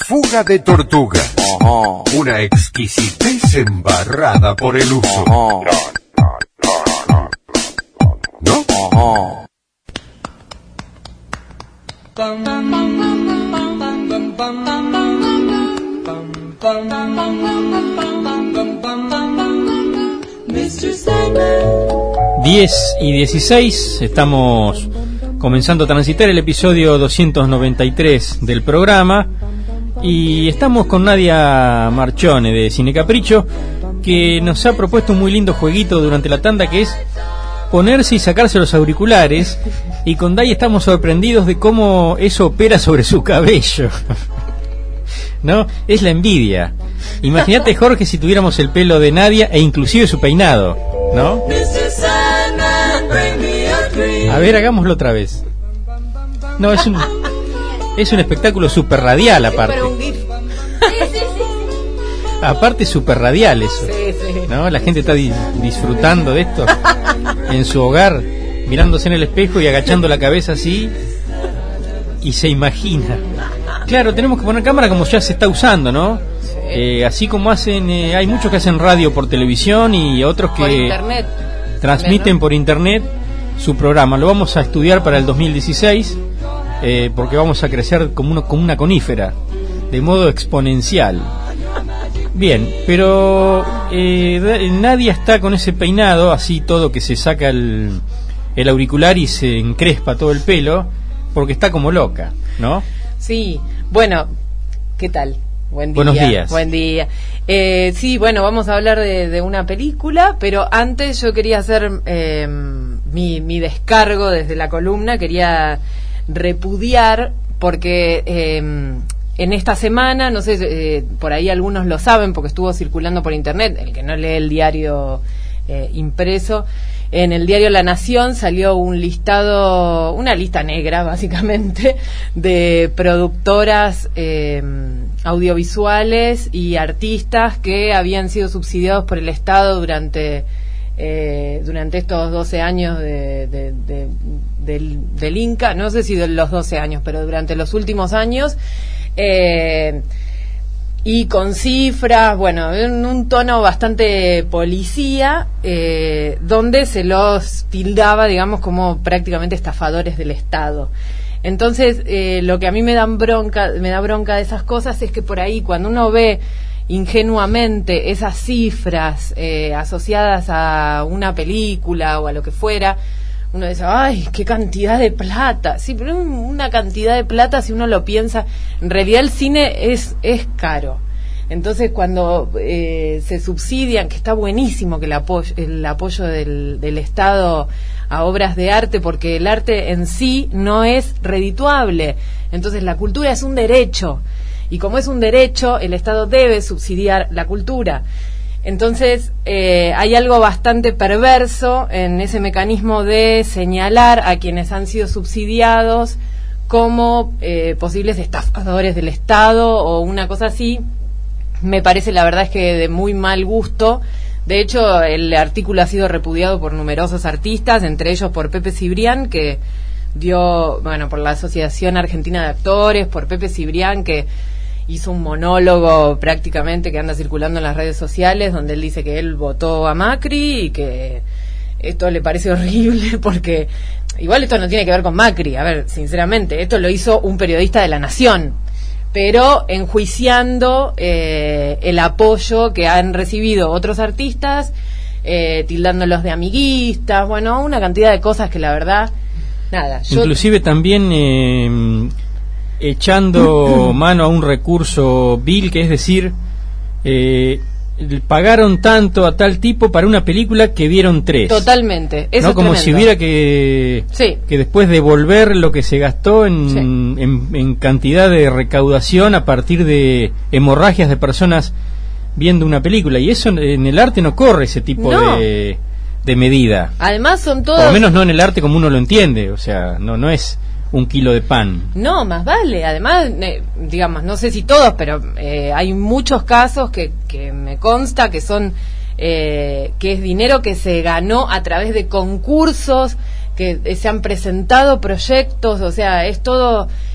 fuga de tortuga. Una exquisitez embarrada por el uso. ¿No? Mr. Sandman. 10:16, estamos comenzando a transitar el episodio 293 del programa y estamos con Nadia Marchone de Cine Capricho, que nos ha propuesto un muy lindo jueguito durante la tanda, que es ponerse y sacarse los auriculares, y con Dai estamos sorprendidos de cómo eso opera sobre su cabello. ¿No? Es la envidia. Imagínate, Jorge, si tuviéramos el pelo de Nadia e inclusive su peinado, ¿no? A ver, hagámoslo otra vez. No, es un espectáculo super radial aparte. Aparte super radial eso. ¿No? La gente está disfrutando de esto en su hogar, mirándose en el espejo y agachando la cabeza así, y se imagina. Claro, tenemos que poner cámara como ya se está usando, ¿no? Así como hacen, hay muchos que hacen radio por televisión y otros que por internet transmiten por internet su programa. Lo vamos a estudiar para el 2016, porque vamos a crecer como una conífera, de modo exponencial. Bien, pero Nadia está con ese peinado así todo, que se saca el auricular y se encrespa todo el pelo, porque está como loca, ¿no? Sí, bueno, ¿qué tal? Buen día. Buenos días. Buen día. Sí, bueno, vamos a hablar de una película, pero antes yo quería hacer mi descargo desde la columna. Quería repudiar, porque en esta semana, no sé, por ahí algunos lo saben porque estuvo circulando por internet, el que no lee el diario impreso, en el diario La Nación salió un listado, una lista negra básicamente, de productoras audiovisuales y artistas que habían sido subsidiados por el Estado durante estos 12 años del Inca, no sé si de los 12 años, pero durante los últimos años, y con cifras, bueno, en un tono bastante policía, donde se los tildaba, digamos, como prácticamente estafadores del Estado. Entonces, lo que a mí me da bronca de esas cosas es que por ahí, cuando uno ve ingenuamente esas cifras asociadas a una película o a lo que fuera, uno dice, ¡ay, qué cantidad de plata! Sí, pero una cantidad de plata, si uno lo piensa, en realidad el cine es caro. Entonces, cuando se subsidian, que está buenísimo que el apoyo del Estado a obras de arte, porque el arte en sí no es redituable. Entonces, la cultura es un derecho, y como es un derecho, el Estado debe subsidiar la cultura. Entonces, hay algo bastante perverso en ese mecanismo de señalar a quienes han sido subsidiados como posibles estafadores del Estado o una cosa así. Me parece, la verdad es que de muy mal gusto. De hecho, el artículo ha sido repudiado por numerosos artistas, entre ellos por Pepe Cibrián, que dio, bueno, por la Asociación Argentina de Actores, por Pepe Cibrián, que hizo un monólogo prácticamente que anda circulando en las redes sociales, donde él dice que él votó a Macri y que esto le parece horrible, porque igual esto no tiene que ver con Macri. A ver, sinceramente, esto lo hizo un periodista de La Nación, pero enjuiciando el apoyo que han recibido otros artistas, tildándolos de amiguistas, bueno, una cantidad de cosas que la verdad, nada. Inclusive también echando mano a un recurso vil, que es decir, pagaron tanto a tal tipo para una película que vieron 3. Totalmente, eso ¿no? es Como tremendo. si hubiera que después devolver lo que se gastó en cantidad de recaudación a partir de hemorragias de personas viendo una película, y eso en el arte no corre ese tipo de medida. Además son todos, por lo menos no en el arte como uno lo entiende, o sea, no es un kilo de pan. No, más vale. Además, digamos, no sé si todos, pero hay muchos casos que me consta que son que es dinero que se ganó a través de concursos, que se han presentado proyectos, o sea, es todo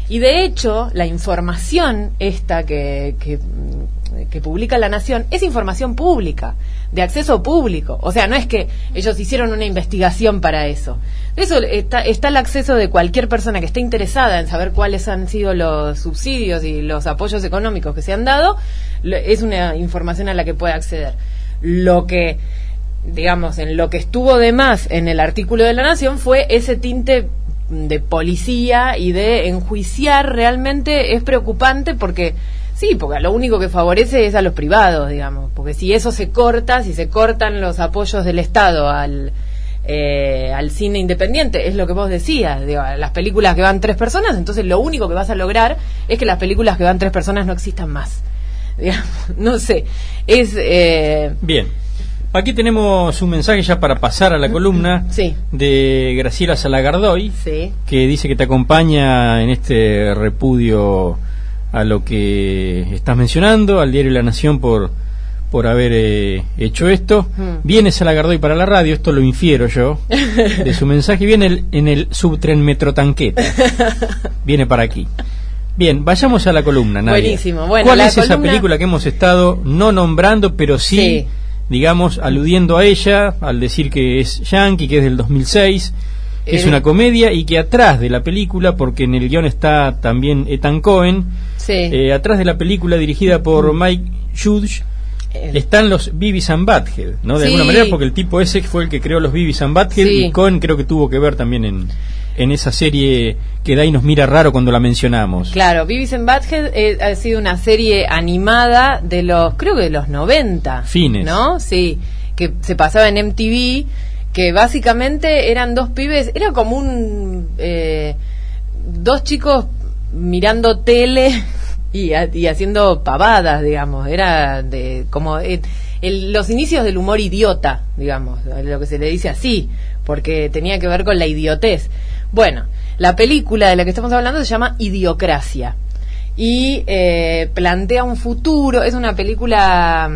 Y de hecho, la información esta que publica La Nación es información pública, de acceso público. O sea, no es que ellos hicieron una investigación para eso. Eso está al acceso de cualquier persona que esté interesada en saber cuáles han sido los subsidios y los apoyos económicos que se han dado. Es una información a la que puede acceder. Lo que, digamos, en lo que estuvo de más en el artículo de La Nación fue ese tinte de policía y de enjuiciar. Realmente es preocupante porque lo único que favorece es a los privados, digamos, porque si eso se cortan los apoyos del Estado al cine independiente, es lo que vos decías, digo, las películas que van 3 personas, entonces lo único que vas a lograr es que las películas que van 3 personas no existan más, digamos, no sé, Bien. Aquí tenemos un mensaje ya para pasar a la columna de Graciela Salagardoy, que dice que te acompaña en este repudio a lo que estás mencionando, al diario La Nación por haber hecho esto. Viene Salagardoy para la radio, esto lo infiero yo de su mensaje, viene en el subtren Metrotanqueta, viene para aquí. Bien, vayamos a la columna, Nadia. Buenísimo. Bueno, ¿cuál es esa película que hemos estado no nombrando, pero sí, digamos, aludiendo a ella, al decir que es yankee, que es del 2006, que es una comedia, y que atrás de la película, porque en el guión está también Ethan Cohen, atrás de la película dirigida por Mike Judge, están los Beavis and Butthead, ¿no? De alguna manera, porque el tipo ese fue el que creó los Beavis and Butthead, y Cohen creo que tuvo que ver también en esa serie que Dai nos mira raro cuando la mencionamos. Claro, Beavis and Butthead ha sido una serie animada de creo que de los 90. Fines. ¿No? Sí, que se pasaba en MTV, que básicamente eran 2 pibes, era como 2 chicos mirando tele y haciendo pavadas, digamos, era como los inicios del humor idiota, digamos, lo que se le dice así, porque tenía que ver con la idiotez. Bueno, la película de la que estamos hablando se llama Idiocracia y plantea un futuro, es una película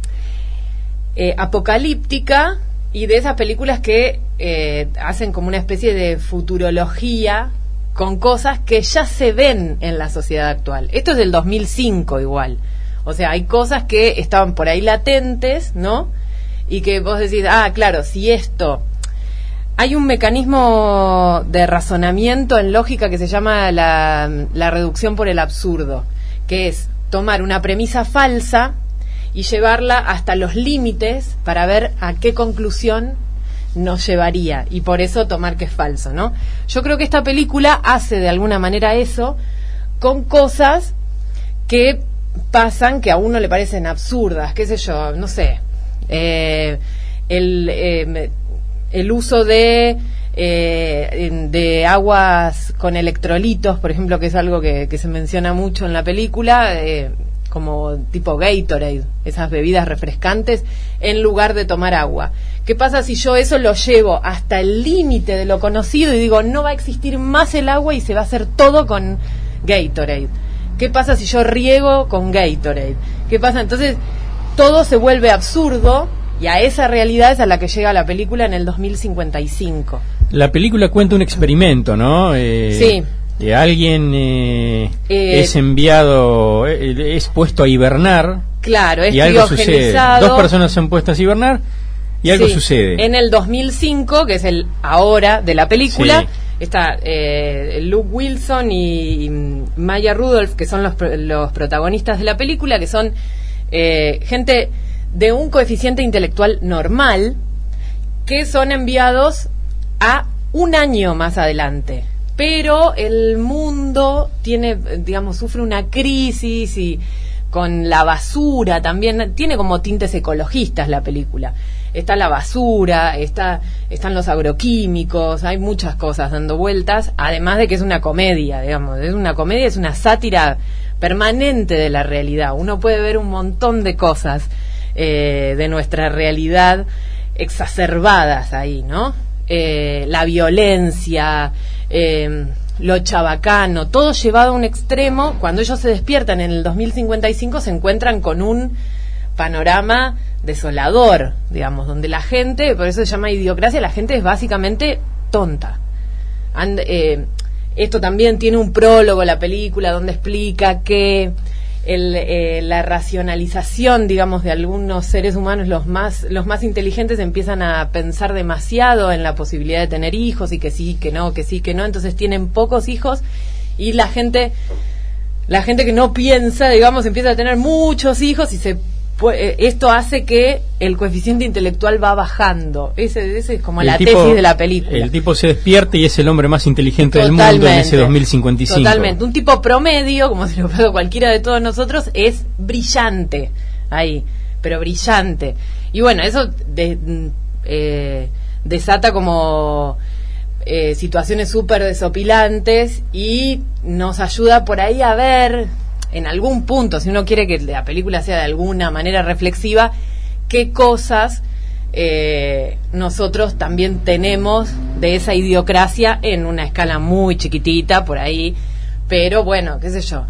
apocalíptica, y de esas películas que hacen como una especie de futurología con cosas que ya se ven en la sociedad actual. Esto es del 2005 igual. O sea, hay cosas que estaban por ahí latentes, ¿no? Y que vos decís, claro, si esto... Hay un mecanismo de razonamiento en lógica que se llama la reducción por el absurdo, que es tomar una premisa falsa y llevarla hasta los límites para ver a qué conclusión nos llevaría, y por eso tomar que es falso, ¿no? Yo creo que esta película hace de alguna manera eso con cosas que pasan, que a uno le parecen absurdas, qué sé yo, no sé, el uso de aguas con electrolitos, por ejemplo, que es algo que se menciona mucho en la película, como tipo Gatorade, esas bebidas refrescantes, en lugar de tomar agua. ¿Qué pasa si yo eso lo llevo hasta el límite de lo conocido y digo, no va a existir más el agua y se va a hacer todo con Gatorade? ¿Qué pasa si yo riego con Gatorade? ¿Qué pasa? Entonces, todo se vuelve absurdo, y a esa realidad es a la que llega la película en el 2055. La película cuenta un experimento, ¿no? Sí. Alguien es enviado, es puesto a hibernar. Claro, es criogenizado. 2 personas son puestas a hibernar y algo sucede. En el 2005, que es el ahora de la película, está Luke Wilson y Maya Rudolph, que son los protagonistas de la película, que son gente de un coeficiente intelectual normal, que son enviados a un año más adelante. Pero el mundo sufre una crisis, y con la basura también, tiene como tintes ecologistas la película. Está la basura, están los agroquímicos, hay muchas cosas dando vueltas, además de que es una comedia, digamos, es una sátira permanente de la realidad. Uno puede ver un montón de cosas de nuestra realidad exacerbadas ahí, ¿no? La violencia, lo chabacano, todo llevado a un extremo. Cuando ellos se despiertan en el 2055 se encuentran con un panorama desolador, digamos, donde la gente, por eso se llama idiocracia, la gente es básicamente tonta. esto también tiene un prólogo, la película, donde explica que la racionalización, digamos, de algunos seres humanos, los más inteligentes, empiezan a pensar demasiado en la posibilidad de tener hijos, y que sí, que no, que sí, que no, entonces tienen pocos hijos, y la gente que no piensa, digamos, empieza a tener muchos hijos, y esto hace que el coeficiente intelectual va bajando. Ese es como la tesis de la película. El tipo se despierte y es el hombre más inteligente del mundo en ese 2055. Totalmente. Un tipo promedio, como si lo fuera cualquiera de todos nosotros, es brillante ahí, pero brillante. Y bueno, eso desata como situaciones súper desopilantes, y nos ayuda por ahí a ver, en algún punto, si uno quiere que la película sea de alguna manera reflexiva, qué cosas nosotros también tenemos de esa idiocracia en una escala muy chiquitita por ahí, pero bueno, qué sé yo,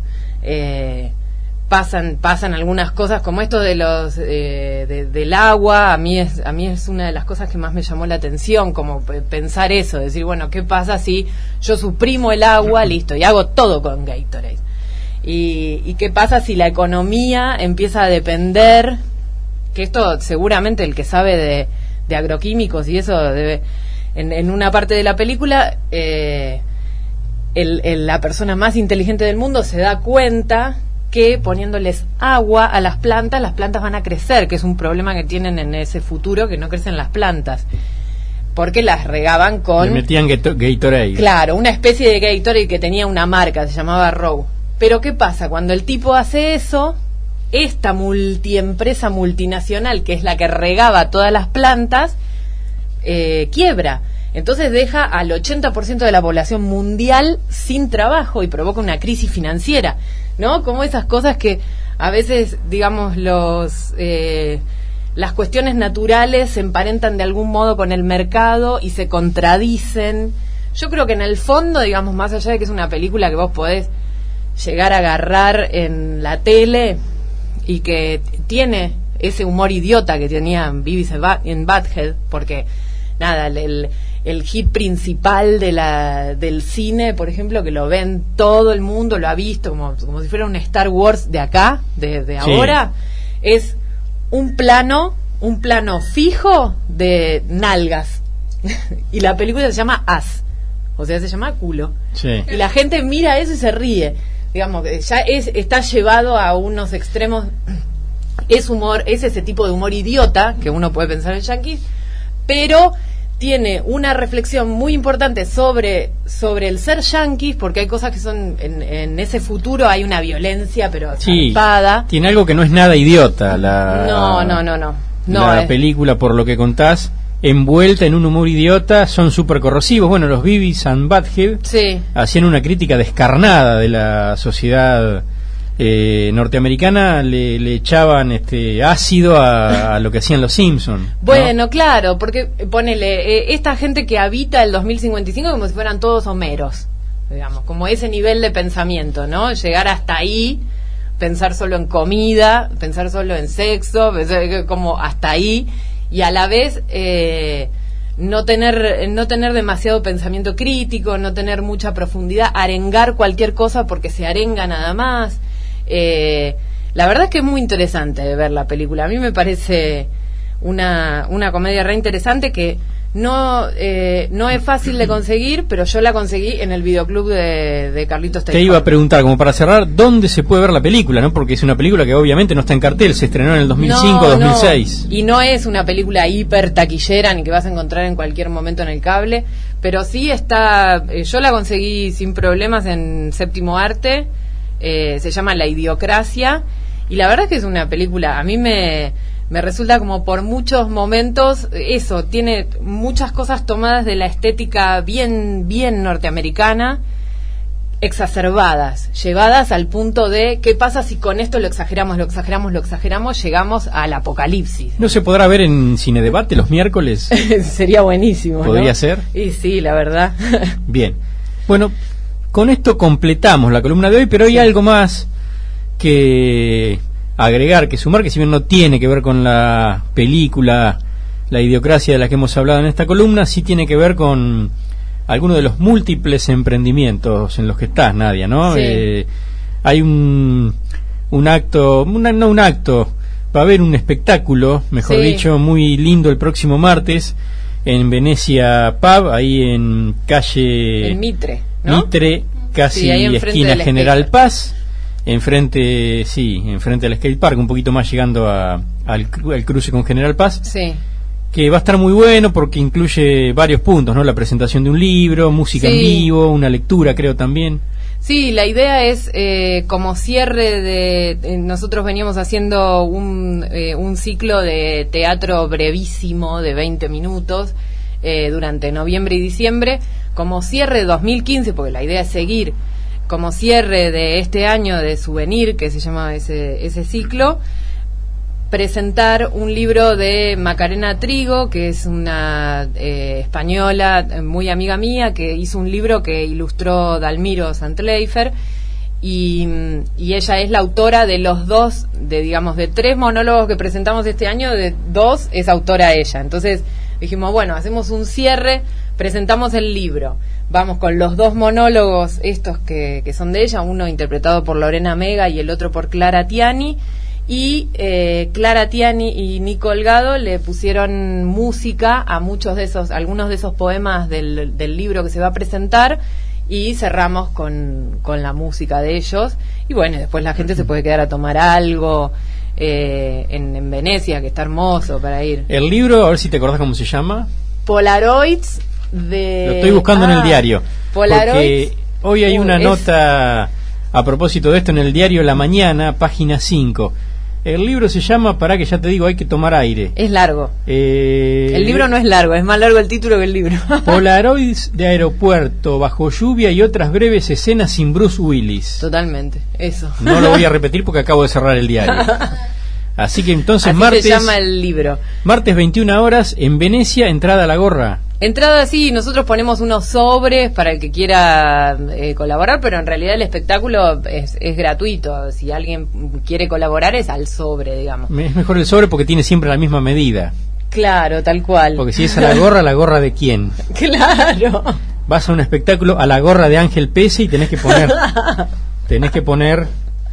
pasan algunas cosas como esto de los del agua. A mí es una de las cosas que más me llamó la atención, como pensar eso, decir, bueno, ¿qué pasa si yo suprimo el agua, listo, y hago todo con Gatorade? ¿Y qué pasa si la economía empieza a depender? Que esto seguramente el que sabe de agroquímicos y eso debe, en una parte de la película, la persona más inteligente del mundo se da cuenta que poniéndoles agua a las plantas van a crecer, que es un problema que tienen en ese futuro, que no crecen las plantas, porque las regaban con... Le metían Gatorade. Claro, una especie de Gatorade que tenía una marca, se llamaba Row. Pero ¿qué pasa? Cuando el tipo hace eso, esta multiempresa multinacional, que es la que regaba todas las plantas, quiebra. Entonces deja al 80% de la población mundial sin trabajo y provoca una crisis financiera, ¿no? Como esas cosas que a veces, digamos, las cuestiones naturales se emparentan de algún modo con el mercado y se contradicen. Yo creo que en el fondo, digamos, más allá de que es una película que vos podés llegar a agarrar en la tele y que tiene ese humor idiota que tenía Beavis and Butthead, porque nada, el hit principal del cine, por ejemplo, que lo ven todo el mundo, lo ha visto como si fuera un Star Wars de acá, de ahora, es un plano fijo de nalgas y la película se llama Ass, o sea, se llama culo, sí. Y la gente mira eso y se ríe. Digamos, ya está llevado a unos extremos. Es ese tipo de humor idiota que uno puede pensar en Yankees, pero tiene una reflexión muy importante sobre el ser yanquis, porque hay cosas que son en ese futuro hay una violencia, pero zarpada. Sí, tiene algo que no es nada idiota la película, por lo que contás, envuelta en un humor idiota, son súper corrosivos. Bueno, los Beavis and Butthead hacían una crítica descarnada de la sociedad norteamericana, le echaban ácido a lo que hacían los Simpsons, ¿no? Bueno, claro, porque ponele, esta gente que habita el 2055 como si fueran todos homeros, digamos, como ese nivel de pensamiento, ¿no? Llegar hasta ahí, pensar solo en comida, pensar solo en sexo, como hasta ahí. Y a la vez no tener demasiado pensamiento crítico, no tener mucha profundidad, arengar cualquier cosa porque se arenga nada más. La verdad es que es muy interesante ver la película. A mí me parece una comedia re interesante que no es fácil de conseguir, pero yo la conseguí en el videoclub de Carlitos Tejada. Te iba a preguntar, como para cerrar, ¿dónde se puede ver la película? ¿No? Porque es una película que obviamente no está en cartel, se estrenó en el 2005-2006. Y no es una película hiper taquillera ni que vas a encontrar en cualquier momento en el cable, pero sí está, yo la conseguí sin problemas en Séptimo Arte, se llama La Idiocracia, y la verdad es que es una película, a mí me resulta como por muchos momentos, eso, tiene muchas cosas tomadas de la estética bien norteamericana, exacerbadas, llevadas al punto de ¿qué pasa si con esto lo exageramos, llegamos al apocalipsis? ¿No se podrá ver en Cine Debate los miércoles? Sería buenísimo, ¿Podría ¿no? ser? Y sí, la verdad. Bien, bueno, con esto completamos la columna de hoy, pero hay algo más que agregar, que sumar, que si bien no tiene que ver con la película La Idiocracia de la que hemos hablado en esta columna, sí tiene que ver con alguno de los múltiples emprendimientos en los que estás, Nadia, ¿no? Sí. Hay un acto, no un acto, va a haber un espectáculo, mejor dicho, muy lindo el próximo martes en Venecia Pub, ahí en calle... En Mitre, ¿no? Mitre, casi esquina General Paz, enfrente al skate park, un poquito más llegando al cruce con General Paz. Sí. Que va a estar muy bueno porque incluye varios puntos, ¿no? La presentación de un libro, música en vivo, una lectura, creo también. Sí, la idea es como cierre de... nosotros veníamos haciendo un ciclo de teatro brevísimo de 20 minutos durante noviembre y diciembre, como cierre de 2015, porque la idea es seguir, como cierre de este año de Souvenir, que se llama ese ciclo, presentar un libro de Macarena Trigo, que es una española muy amiga mía, que hizo un libro que ilustró Dalmiro Santleifer, y ella es la autora de los dos, de 3 monólogos que presentamos este año, de 2 es autora ella. Entonces dijimos, bueno, hacemos un cierre, presentamos el libro, vamos con los 2 monólogos estos que son de ella, uno interpretado por Lorena Mega y el otro por Clara Tiani. Y Clara Tiani y Nico Holgado le pusieron música a algunos de esos poemas del libro que se va a presentar, y cerramos con la música de ellos. Y bueno, después la gente se puede quedar a tomar algo en Venecia, que está hermoso para ir. El libro, a ver si te acordás cómo se llama. Polaroids de... Lo estoy buscando en el diario. Polaroids. Porque hoy hay una nota a propósito de esto en el diario La Mañana, página 5. El libro se llama, para que ya te digo, hay que tomar aire. Es largo. El libro no es largo, es más largo el título que el libro. Polaroids de aeropuerto, bajo lluvia y otras breves escenas sin Bruce Willis. Totalmente, eso. No lo voy a repetir porque acabo de cerrar el diario. Así que entonces así martes... se llama el libro. Martes 21 horas en Venecia, entrada a la gorra. Entrada, sí, nosotros ponemos unos sobres para el que quiera colaborar, pero en realidad el espectáculo es gratuito. Si alguien quiere colaborar es al sobre, digamos. Es mejor el sobre porque tiene siempre la misma medida. Claro, tal cual. Porque si es a la gorra de quién. Claro. Vas a un espectáculo a la gorra de Ángel Pese y tenés que poner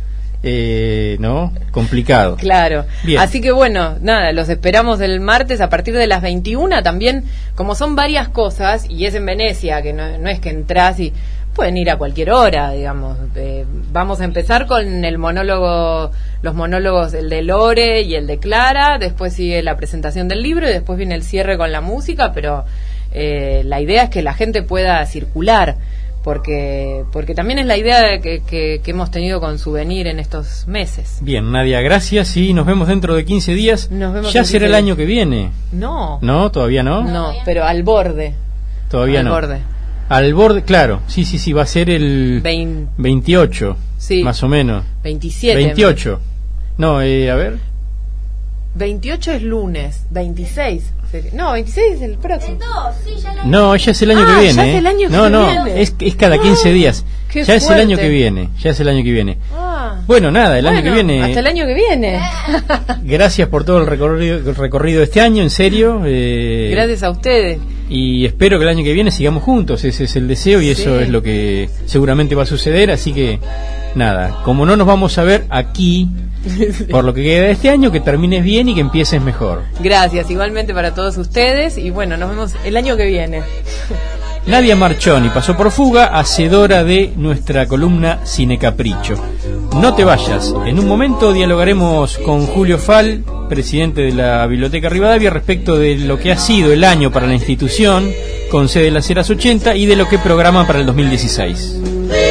¿no? Complicado. Claro. Bien. Así que bueno, nada, los esperamos el martes a partir de las 21. También, como son varias cosas y es en Venecia, que no es que entras y pueden ir a cualquier hora, digamos. Vamos a empezar con los monólogos, el de Lore y el de Clara, después sigue la presentación del libro y después viene el cierre con la música, pero la idea es que la gente pueda circular. Porque también es la idea que hemos tenido con Souvenir en estos meses. Bien, Nadia, gracias y nos vemos dentro de 15 días. Ya será el año que viene. No, todavía no. No, pero al borde. Todavía no. Al borde, claro. Sí, va a ser el 28, sí, más o menos. 27. 28. No, a ver. 28 es lunes, 26. No, 26 es el próximo. No, ya es el año que viene. Ya es el año que viene. Es cada 15 días. Ya es el año que viene. Bueno, nada, el año que viene. Hasta el año que viene. Gracias por todo el recorrido de este año, en serio. Gracias a ustedes. Y espero que el año que viene sigamos juntos. Ese es el deseo y eso es lo que seguramente va a suceder. Así que, nada, como no nos vamos a ver aquí, por lo que queda de este año, que termines bien y que empieces mejor. Gracias, igualmente para todos ustedes. Y bueno, nos vemos el año que viene. Nadia Marchoni pasó por Fuga, hacedora de nuestra columna Cine Capricho. No te vayas, en un momento dialogaremos con Julio Fal, presidente de la Biblioteca Rivadavia, respecto de lo que ha sido el año para la institución, con sede en las Heras 80, y de lo que programa para el 2016.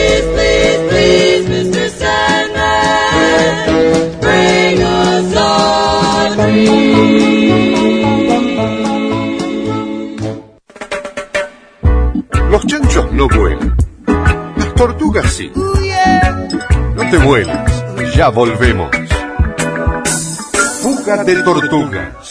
Los chanchos no vuelan, las tortugas sí. No te vueles, ya volvemos. Fuga de tortugas.